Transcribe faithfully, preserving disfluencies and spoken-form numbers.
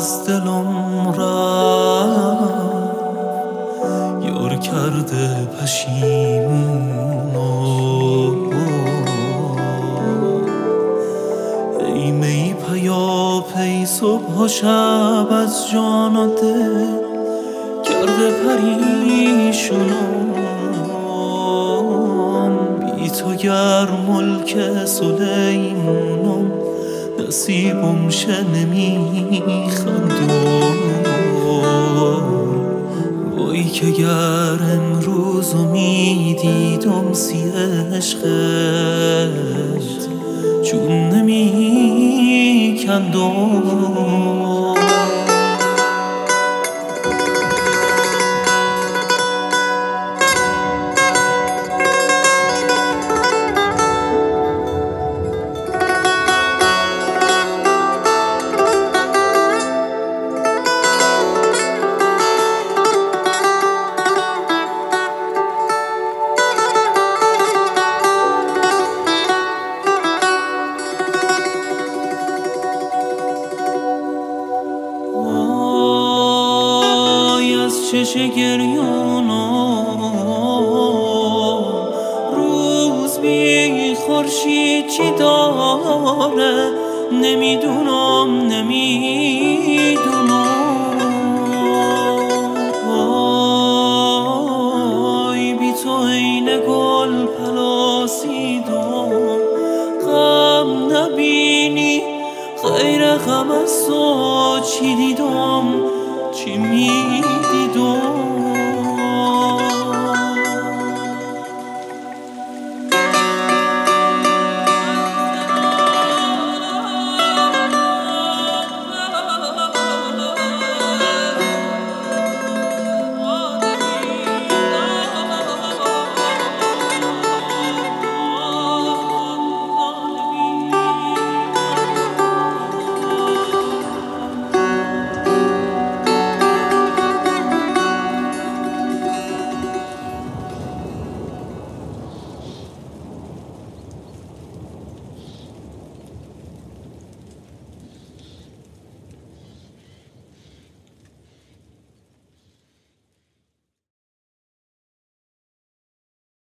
از دلم رفت، یار کرده پشیمونو. ای می پیا پی صبح و شب از جان و دل کرده پریشونم. بی تو گر ملک سلیمونم، نصیبم شه نمیخندم. وای که گر امروز میدیدم سی عشقت چون نمیکندم. چش گریونم روز بی خورشید چی داره، نمیدونم نمیدونم. وای بی تو عین گل پلاسیدم، غم نبینی غیر غم از تو چی دیدم چی میدیدم.